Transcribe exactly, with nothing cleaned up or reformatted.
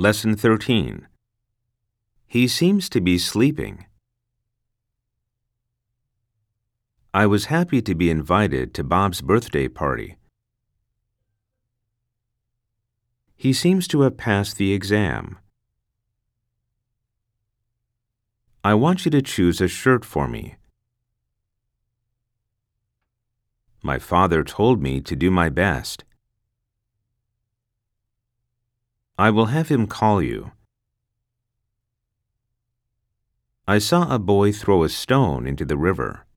Lesson thirteen. He seems to be sleeping. I was happy to be invited to Bob's birthday party. He seems to have passed the exam. I want you to choose a shirt for me. My father told me to do my best. I will have him call you. I saw a boy throw a stone into the river.